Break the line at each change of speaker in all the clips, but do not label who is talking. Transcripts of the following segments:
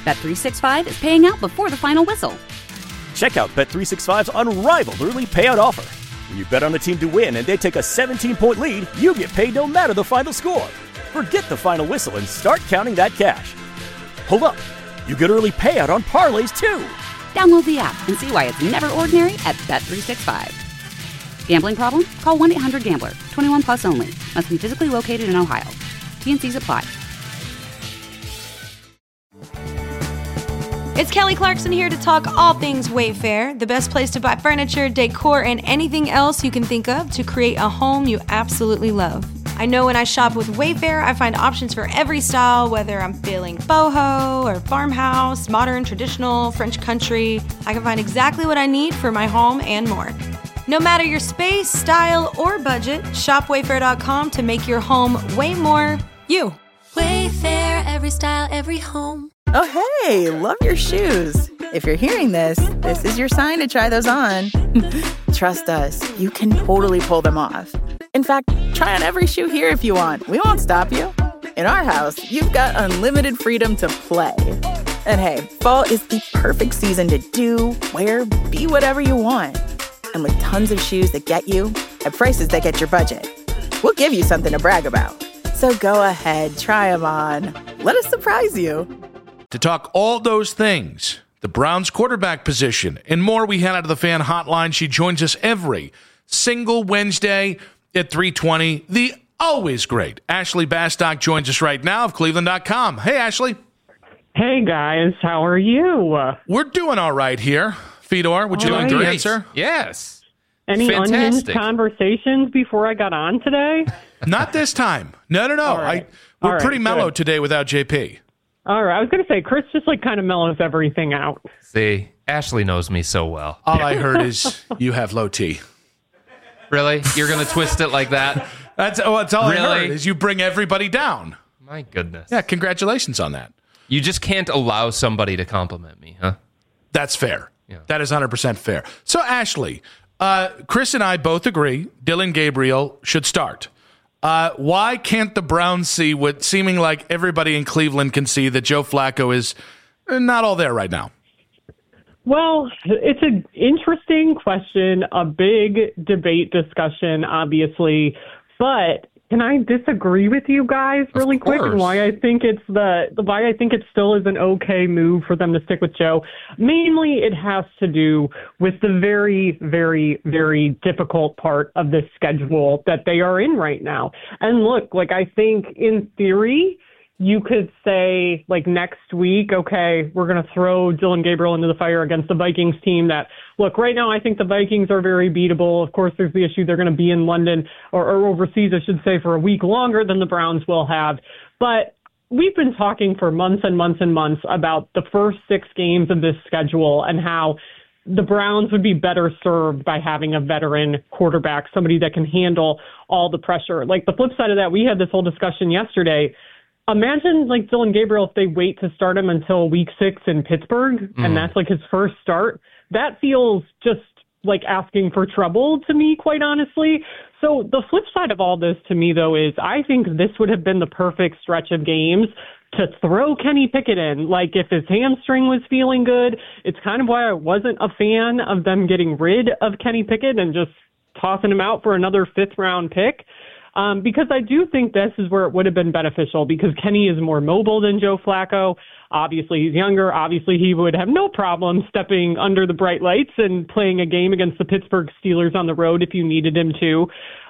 Bet365 is paying out before the final whistle.
Check out Bet365's unrivaled early payout offer. When you bet on a team to win and they take a 17-point lead, you get paid no matter the final score. Forget the final whistle and start counting that cash. Hold up. You get early payout on parlays, too.
Download the app and see why it's never ordinary at Bet365. Gambling problem? Call 1-800-GAMBLER. 21 plus only. Must be physically located in Ohio. T&Cs apply.
It's Kelly Clarkson here to talk all things Wayfair, the best place to buy furniture, decor, and anything else you can think of to create a home you absolutely love. I know when I shop with Wayfair, I find options for every style, whether I'm feeling boho or farmhouse, modern, traditional, French country. I can find exactly what I need for my home and more. No matter your space, style, or budget, shop Wayfair.com to make your home way more you.
Wayfair, every style, every home.
Oh, hey, love your shoes. If you're hearing this, this is your sign to try those on. Trust us, you can totally pull them off. In fact, try on every shoe here if you want. We won't stop you. In our house, you've got unlimited freedom to play. And hey, fall is the perfect season to do, wear, be whatever you want. And with tons of shoes that get you at prices that get your budget, we'll give you something to brag about. So go ahead, try them on. Let us surprise you.
To talk all those things, the Browns quarterback position, and more, we head out of the fan hotline. She joins us every single Wednesday at 3:20. The always great Ashley Bastock joins us right now of Cleveland.com. Hey, Ashley.
Hey, guys. How are you?
We're doing all right here. Fedor, would you like to answer?
Yes.
Any
Fantastic.
unhinged conversations before I got on today?
Not this time. No.
Right.
We're pretty mellow
good.
today without JP.
All right. I was going to say, Chris just kind of mellows everything out.
See, Ashley knows me so well.
All I heard is you have low T.
Really? You're going to twist it like that?
That's all I heard is you bring everybody down.
My goodness.
Yeah, congratulations on that.
You just can't allow somebody to compliment me, huh?
That's fair.
Yeah.
That is 100% fair. So, Ashley, Chris and I both agree Dillon Gabriel should start. Why can't the Browns see what seeming like everybody in Cleveland can see, that Joe Flacco is not all there right now?
Well, it's an interesting question, a big debate discussion, obviously. But can I disagree with you guys really quick and why I think it's why I think it still is an okay move for them to stick with Joe? Mainly, it has to do with the very, very, very difficult part of this schedule that they are in right now. And look, I think in theory, you could say, next week, okay, we're going to throw Dillon Gabriel into the fire against the Vikings team that, look, right now I think the Vikings are very beatable. Of course, there's the issue they're going to be in London or overseas, I should say, for a week longer than the Browns will have. But we've been talking for months and months and months about the first 6 games of this schedule and how the Browns would be better served by having a veteran quarterback, somebody that can handle all the pressure. The flip side of that, we had this whole discussion yesterday. Imagine Dillon Gabriel if they wait to start him until week 6 in Pittsburgh, and that's his first start. That feels just like asking for trouble to me, quite honestly. So the flip side of all this to me, though, is I think this would have been the perfect stretch of games to throw Kenny Pickett in. If his hamstring was feeling good, it's kind of why I wasn't a fan of them getting rid of Kenny Pickett and just tossing him out for another 5th-round pick. Because I do think this is where it would have been beneficial because Kenny is more mobile than Joe Flacco. Obviously, he's younger. Obviously, he would have no problem stepping under the bright lights and playing a game against the Pittsburgh Steelers on the road if you needed him to.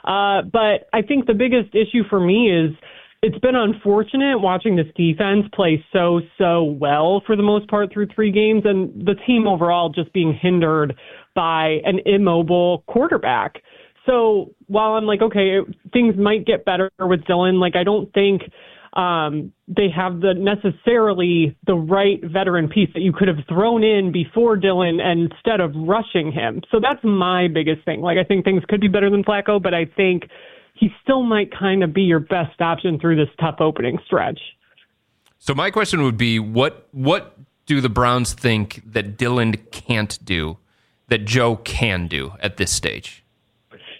But I think the biggest issue for me is it's been unfortunate watching this defense play so well for the most part through 3 games and the team overall just being hindered by an immobile quarterback. So while I'm okay, things might get better with Dillon, I don't think they have necessarily the right veteran piece that you could have thrown in before Dillon instead of rushing him. So that's my biggest thing. I think things could be better than Flacco, but I think he still might kind of be your best option through this tough opening stretch.
So my question would be, what do the Browns think that Dillon can't do that Joe can do at this stage?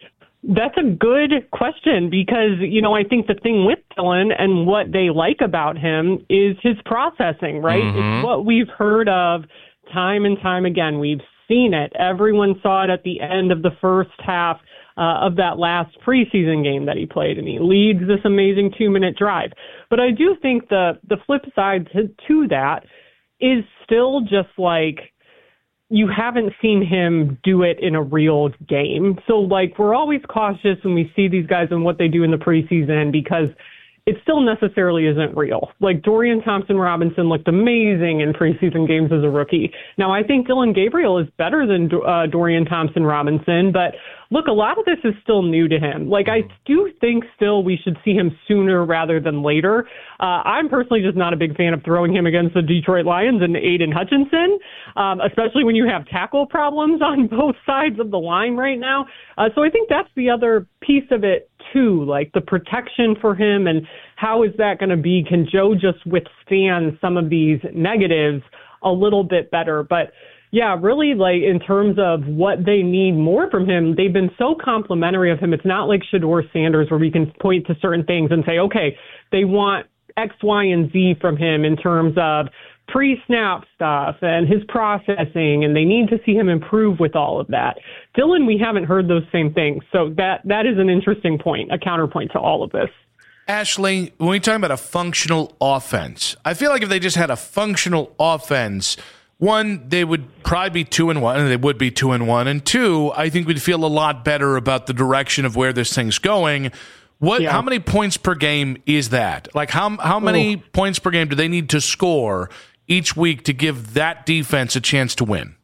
That's a good question because, I think the thing with Dillon and what they like about him is his processing, right?
Mm-hmm.
It's what we've heard of time and time again. We've seen it. Everyone saw it at the end of the first half of that last preseason game that he played, and he leads this amazing 2-minute drive. But I do think the flip side to that is still just like, you haven't seen him do it in a real game. So, we're always cautious when we see these guys and what they do in the preseason because it still necessarily isn't real. Dorian Thompson-Robinson looked amazing in preseason games as a rookie. Now, I think Dillon Gabriel is better than Dorian Thompson-Robinson, but look, a lot of this is still new to him. I do think still we should see him sooner rather than later. I'm personally just not a big fan of throwing him against the Detroit Lions and Aiden Hutchinson, especially when you have tackle problems on both sides of the line right now. So I think that's the other piece of it too, the protection for him and how is that going to be? Can Joe just withstand some of these negatives a little bit better? But yeah, really, in terms of what they need more from him, they've been so complimentary of him. It's not like Shedeur Sanders where we can point to certain things and say, okay, they want X, Y, and Z from him in terms of pre-snap stuff and his processing, and they need to see him improve with all of that. Dillon, we haven't heard those same things. So that is an interesting point, a counterpoint to all of this.
Ashley, when we talk about a functional offense, I feel like if they just had a functional offense, one, they would probably be 2-1, and they would be 2-1. And two, I think we'd feel a lot better about the direction of where this thing's going. How many points per game is that? How many points per game do they need to score each week to give that defense a chance to win?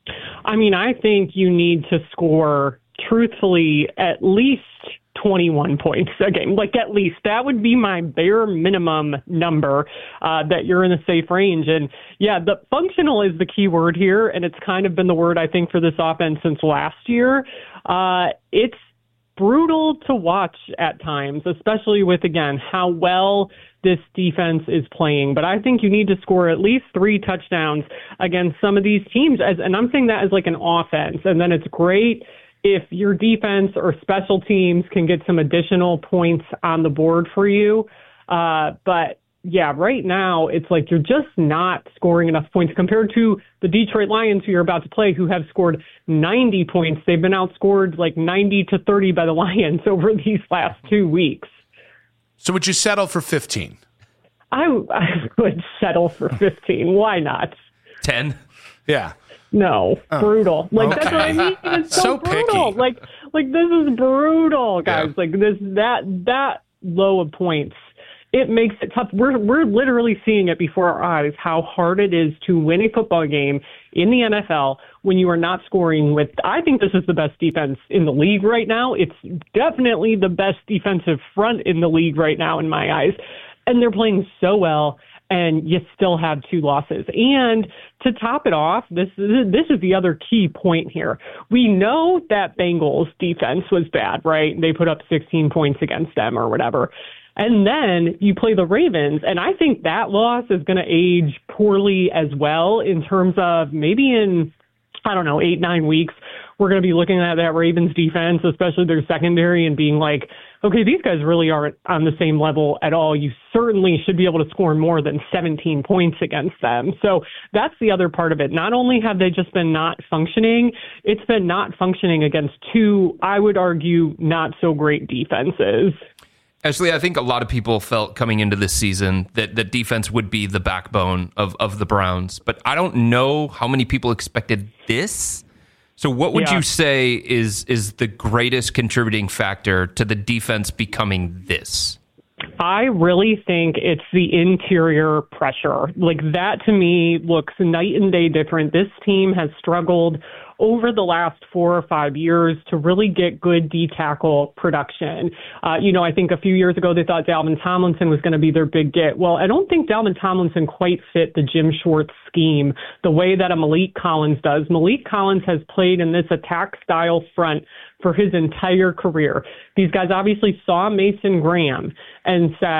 I mean, I think you need to score, truthfully, at least 21 points a game. At least. That would be my bare minimum number that you're in a safe range. And, yeah, the functional is the key word here, and it's kind of been the word, I think, for this offense since last year. It's brutal to watch at times, especially with, again, how well this defense is playing. But I think you need to score at least 3 touchdowns against some of these teams. And I'm saying that as an offense. And then it's great if your defense or special teams can get some additional points on the board for you. But yeah, right now it's you're just not scoring enough points compared to the Detroit Lions who you're about to play, who have scored 90 points. They've been outscored 90-30 by the Lions over these last 2 weeks.
So would you settle for 15?
I would settle for 15. Why not?
10?
Yeah.
No, brutal.
Okay.
That's what I mean. It's so brutal.
Picky.
This is brutal, guys.
Yeah.
That low of points. It makes it tough. We're literally seeing it before our eyes how hard it is to win a football game in the NFL when you are not scoring with. I think this is the best defense in the league right now. It's definitely the best defensive front in the league right now in my eyes. And they're playing so well, and you still have 2 losses. And to top it off, this is the other key point here. We know that Bengals defense was bad, right? They put up 16 points against them or whatever. And then you play the Ravens, and I think that loss is going to age poorly as well in terms of maybe in, 8-9 weeks, we're going to be looking at that Ravens defense, especially their secondary, and being okay, these guys really aren't on the same level at all. You certainly should be able to score more than 17 points against them. So that's the other part of it. Not only have they just been not functioning, it's been not functioning against 2, I would argue, not so great defenses.
Ashley, I think a lot of people felt coming into this season that defense would be the backbone of the Browns, but I don't know how many people expected this. So what would you say is the greatest contributing factor to the defense becoming this?
I really think it's the interior pressure. That to me looks night and day different. This team has struggled over the last 4 or 5 years to really get good D-tackle production. I think a few years ago they thought Dalvin Tomlinson was going to be their big get. Well, I don't think Dalvin Tomlinson quite fit the Jim Schwartz scheme the way that a Malik Collins does. Malik Collins has played in this attack-style front for his entire career. These guys obviously saw Mason Graham and said,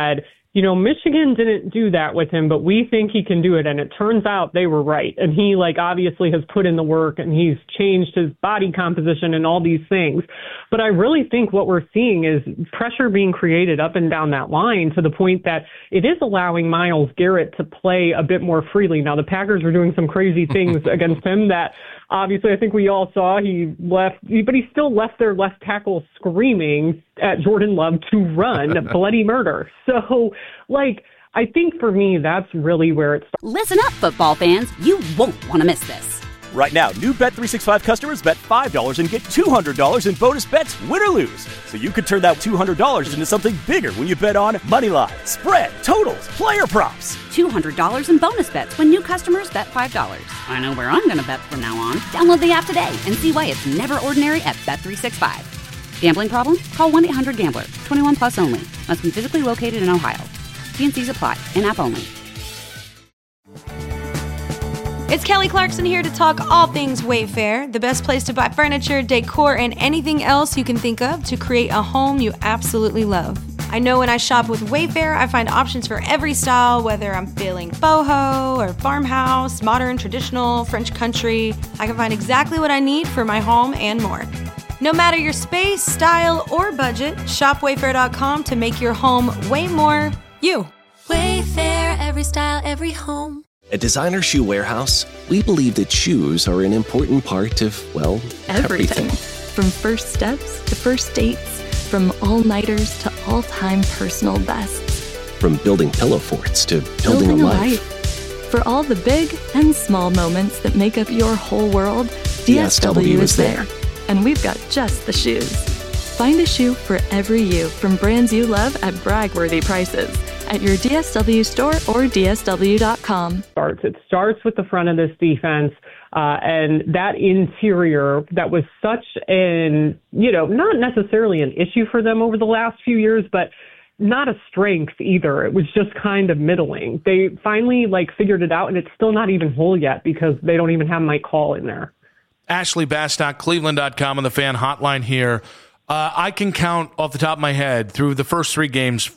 Michigan didn't do that with him, but we think he can do it. And it turns out they were right. And he obviously has put in the work and he's changed his body composition and all these things. But I really think what we're seeing is pressure being created up and down that line to the point that it is allowing Myles Garrett to play a bit more freely. Now, the Packers are doing some crazy things against him that obviously I think we all saw. He left, but he still left their left tackle screaming at Jordan Love to run bloody murder. So, I think for me, that's really where it starts.
Listen up, football fans. You won't want to miss this.
Right now, new Bet365 customers bet $5 and get $200 in bonus bets, win or lose. So you could turn that $200 into something bigger when you bet on moneyline, spread, totals, player props.
$200 in bonus bets when new customers bet $5. I know where I'm going to bet from now on. Download the app today and see why it's never ordinary at Bet365. Gambling problem? Call 1-800-GAMBLER. 21 plus only. Must be physically located in Ohio. T&Cs apply. In-app only.
It's Kelly Clarkson here to talk all things Wayfair, the best place to buy furniture, decor, and anything else you can think of to create a home you absolutely love. I know when I shop with Wayfair, I find options for every style, whether I'm feeling boho or farmhouse, modern, traditional, French country. I can find exactly what I need for my home and more. No matter your space, style, or budget, shop Wayfair.com to make your home way more you.
Wayfair, every style, every home.
At Designer Shoe Warehouse, we believe that shoes are an important part of, well, everything.
From first steps to first dates, from all-nighters to all-time personal bests.
From building pillow forts to building a life.
For all the big and small moments that make up your whole world, DSW is there. And we've got just the shoes. Find a shoe for every you from brands you love at brag-worthy prices at your DSW store or DSW.com.
It starts with the front of this defense and that interior that was such an, not necessarily an issue for them over the last few years, but not a strength either. It was just kind of middling. They finally figured it out, and it's still not even whole yet because they don't even have Mike Hall in there.
Ashley Bastock, Cleveland.com on the fan hotline here. I can count off the top of my head through the first 3 games,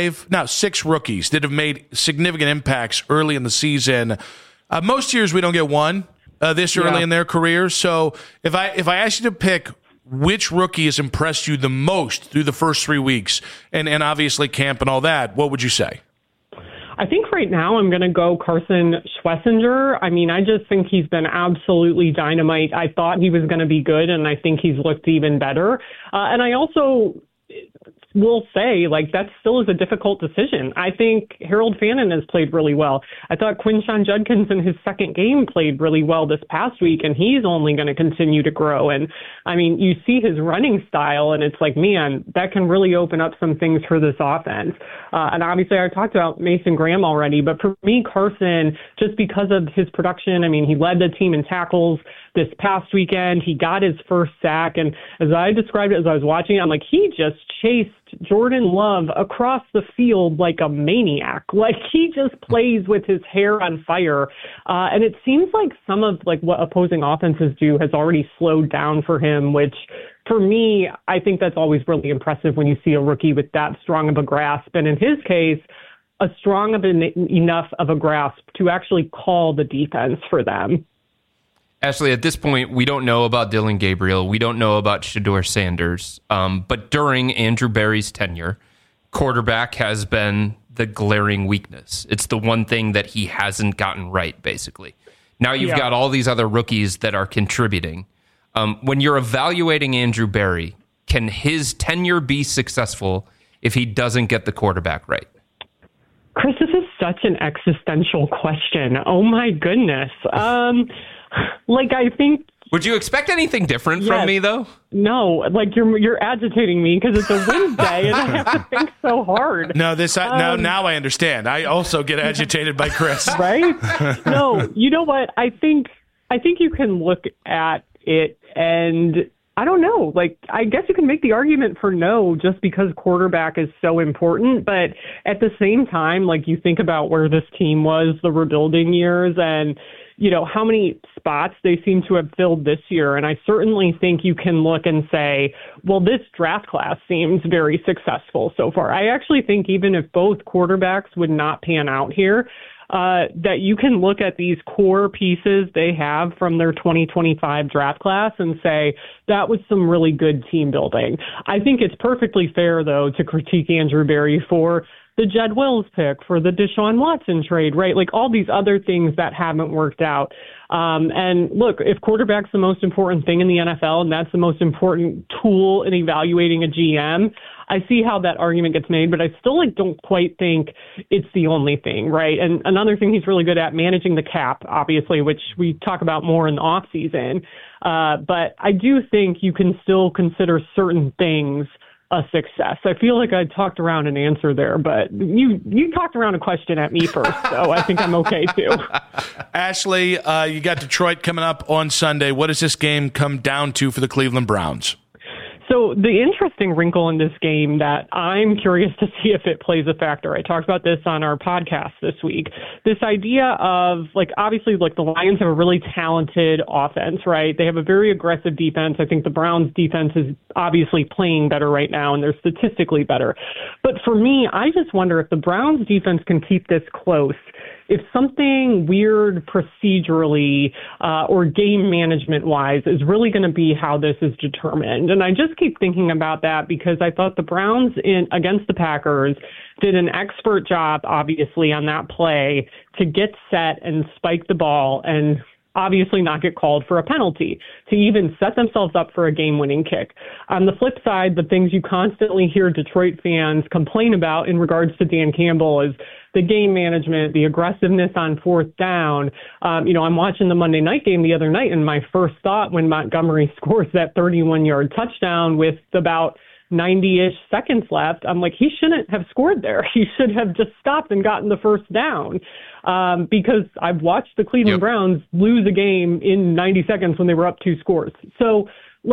6 rookies that have made significant impacts early in the season. Most years we don't get one this early in their career. So if I ask you to pick which rookie has impressed you the most through the first 3 weeks, and obviously camp and all that, what would you say?
I think right now I'm going to go Carson Schlesinger. I mean, I just think he's been absolutely dynamite. I thought he was going to be good, and I think he's looked even better. And I also will say, that still is a difficult decision. I think Harold Fannin has played really well. I thought Quinshon Judkins in his second game played really well this past week, and he's only going to continue to grow. And, I mean, you see his running style, and it's man, that can really open up some things for this offense. And obviously I talked about Mason Graham already, but for me, Carson, just because of his production, I mean, he led the team in tackles this past weekend. He got his first sack, and as I described it as I was watching it, I'm he just chased Jordan Love across the field like a maniac. He just plays with his hair on fire. And it seems like some of what opposing offenses do has already slowed down for him, which for me, I think that's always really impressive when you see a rookie with that strong of a grasp. And in his case, enough of a grasp to actually call the defense for them.
Ashley, at this point, we don't know about Dillon Gabriel. We don't know about Shedeur Sanders. But during Andrew Berry's tenure, quarterback has been the glaring weakness. It's the one thing that he hasn't gotten right, basically. Now you've got all these other rookies that are contributing. When you're evaluating Andrew Berry, can his tenure be successful if he doesn't get the quarterback right?
Chris, this is such an existential question. Oh, my goodness. I think...
Would you expect anything different from me, though?
No, you're agitating me because it's a Wednesday and I have to think so hard.
No, now I understand. I also get agitated by Chris.
Right? No, you know what? I think you can look at it and I don't know. I guess you can make the argument for no just because quarterback is so important. But at the same time, you think about where this team was the rebuilding years and, how many spots they seem to have filled this year. And I certainly think you can look and say, well, this draft class seems very successful so far. I actually think even if both quarterbacks would not pan out here, that you can look at these core pieces they have from their 2025 draft class and say that was some really good team building. I think it's perfectly fair, though, to critique Andrew Berry for the Jed Wills pick, for the Deshaun Watson trade, right? Like all these other things that haven't worked out. And look, if quarterback's the most important thing in the NFL and that's the most important tool in evaluating a GM, I see how that argument gets made, but I still don't quite think it's the only thing, right? And another thing he's really good at, managing the cap, obviously, which we talk about more in the offseason. But I do think you can still consider certain things a success. I feel like I talked around an answer there, but you talked around a question at me first, so I think I'm okay too.
Ashley, you got Detroit coming up on Sunday. What does this game come down to for the Cleveland Browns?
So the interesting wrinkle in this game that I'm curious to see if it plays a factor, I talked about this on our podcast this week, this idea of, obviously, the Lions have a really talented offense, right? They have a very aggressive defense. I think the Browns defense is obviously playing better right now, and they're statistically better. But for me, I just wonder if the Browns defense can keep this close, if something weird procedurally or game management-wise is really going to be how this is determined. And I just keep thinking about that because I thought the Browns against the Packers did an expert job, obviously, on that play to get set and spike the ball and obviously not get called for a penalty, to even set themselves up for a game-winning kick. On the flip side, the things you constantly hear Detroit fans complain about in regards to Dan Campbell is the game management, the aggressiveness on fourth down. I'm watching the Monday night game the other night, and my first thought when Montgomery scores that 31-yard touchdown with about 90-ish seconds left, I'm like, he shouldn't have scored there. He should have just stopped and gotten the first down. Because I've watched the Cleveland Browns lose a game in 90 seconds when they were up 2 scores. So,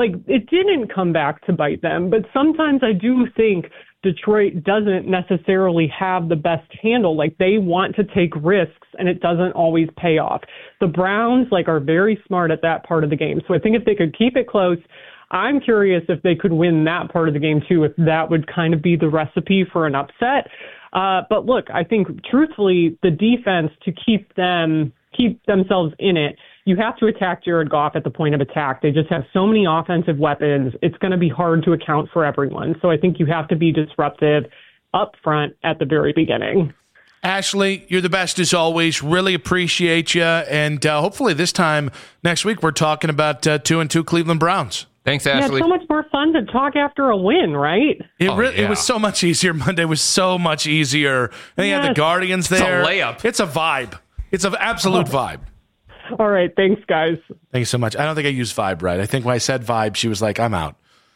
it didn't come back to bite them. But sometimes I do think Detroit doesn't necessarily have the best handle. They want to take risks, and it doesn't always pay off. The Browns, are very smart at that part of the game. So I think if they could keep it close, I'm curious if they could win that part of the game, too, if that would kind of be the recipe for an upset. But look, I think truthfully, the defense, to keep themselves in it, you have to attack Jared Goff at the point of attack. They just have so many offensive weapons. It's going to be hard to account for everyone. So I think you have to be disruptive up front at the very beginning.
Ashley, you're the best as always. Really appreciate you. And hopefully this time next week we're talking about 2-2 Cleveland Browns.
Thanks, Ashley.
Yeah, it's so much more fun to talk after a win, right?
It was so much easier. Monday was so much easier. And you had the Guardians there.
It's a layup.
It's a vibe. It's an absolute vibe.
All right. Thanks, guys.
Thank you so much. I don't think I used vibe right. I think when I said vibe, she was like, I'm out.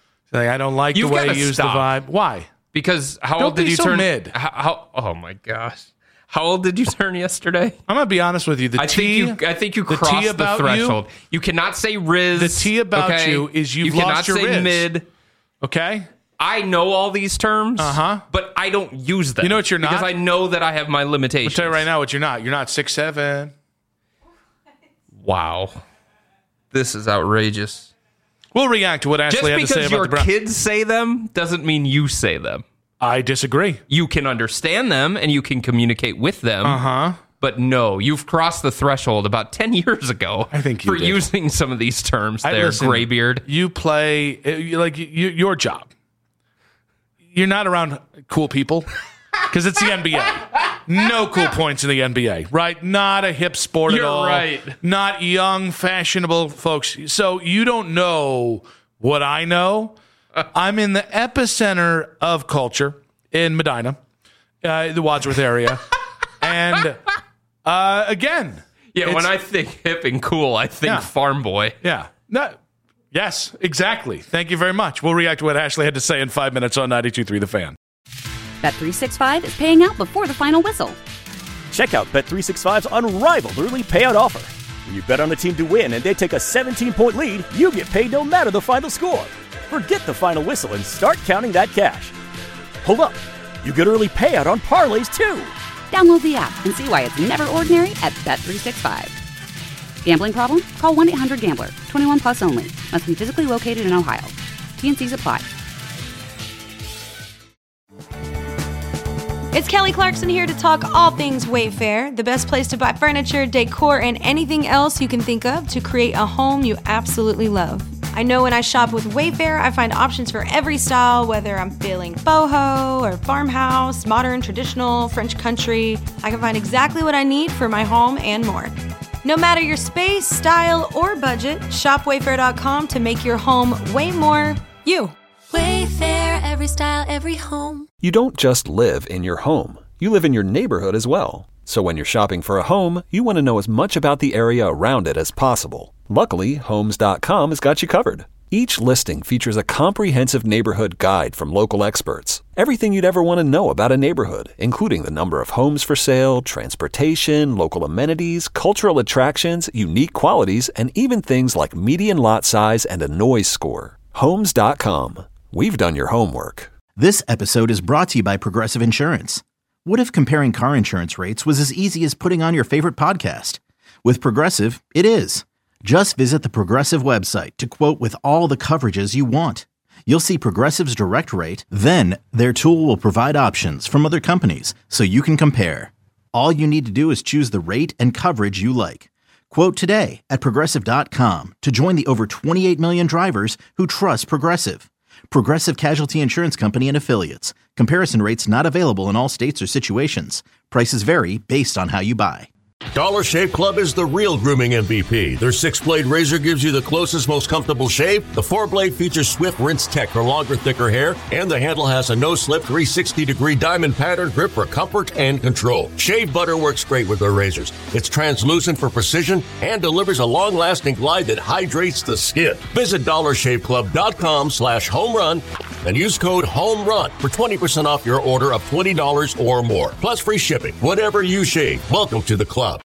I don't like the way you use the vibe. Why?
Because how old did you turn? Mid. Oh, my gosh. How old did you turn yesterday?
I'm going to be honest with you.
I think you crossed the threshold. You cannot say Riz.
The T about you is you've lost your Riz.
You cannot say mid.
Okay?
I know all these terms, but I don't use them.
You know what you're not?
Because I know that I have my limitations.
I'll tell you right now what you're not. You're not 6'7".
Wow. This is outrageous.
We'll react to what Ashley had to say about the Browns.
Just because your kids say them doesn't mean you say them.
I disagree.
You can understand them and you can communicate with them. But no, you've crossed the threshold about 10 years ago.
I think
for using some of these terms. Graybeard.
You play your job. You're not around cool people because it's the NBA. No cool points in the NBA, right? Not a hip sport at all.
You're right.
Not young, fashionable folks. So you don't know what I know. I'm in the epicenter of culture in Medina, the Wadsworth area. And again.
Yeah, when I think hip and cool, I think farm boy.
Yeah. Yes, exactly. Thank you very much. We'll react to what Ashley had to say in 5 minutes on 92.3 The Fan.
Bet365 is paying out before the final whistle.
Check out Bet365's unrivaled early payout offer. When you bet on a team to win and they take a 17-point lead, you get paid no matter the final score. Forget the final whistle and start counting that cash. Hold up. You get early payout on parlays, too.
Download the app and see why it's never ordinary at Bet365. Gambling problem? Call 1-800-GAMBLER. 21 plus only. Must be physically located in Ohio. T&Cs apply.
It's Kelly Clarkson here to talk all things Wayfair, the best place to buy furniture, decor, and anything else you can think of to create a home you absolutely love. I know when I shop with Wayfair, I find options for every style, whether I'm feeling boho or farmhouse, modern, traditional, French country. I can find exactly what I need for my home and more. No matter your space, style, or budget, shop Wayfair.com to make your home way more you.
Wayfair, every style, every home.
You don't just live in your home. You live in your neighborhood as well. So when you're shopping for a home, you want to know as much about the area around it as possible. Luckily, Homes.com has got you covered. Each listing features a comprehensive neighborhood guide from local experts. Everything you'd ever want to know about a neighborhood, including the number of homes for sale, transportation, local amenities, cultural attractions, unique qualities, and even things like median lot size and a noise score. Homes.com. We've done your homework.
This episode is brought to you by Progressive Insurance. What if comparing car insurance rates was as easy as putting on your favorite podcast? With Progressive, it is. Just visit the Progressive website to quote with all the coverages you want. You'll see Progressive's direct rate, then their tool will provide options from other companies so you can compare. All you need to do is choose the rate and coverage you like. Quote today at Progressive.com to join the over 28 million drivers who trust Progressive. Progressive Casualty Insurance Company and Affiliates. Comparison rates not available in all states or situations. Prices vary based on how you buy.
Dollar Shave Club is the real grooming MVP. Their 6-blade razor gives you the closest, most comfortable shave. The 4-blade features swift rinse tech for longer, thicker hair. And the handle has a no-slip 360-degree diamond pattern grip for comfort and control. Shave butter works great with their razors. It's translucent for precision and delivers a long-lasting glide that hydrates the skin. Visit DollarShaveClub.com/homerun and use code HOMERUN for 20% off your order of $20 or more. Plus free shipping. Whatever you shave, welcome to the club.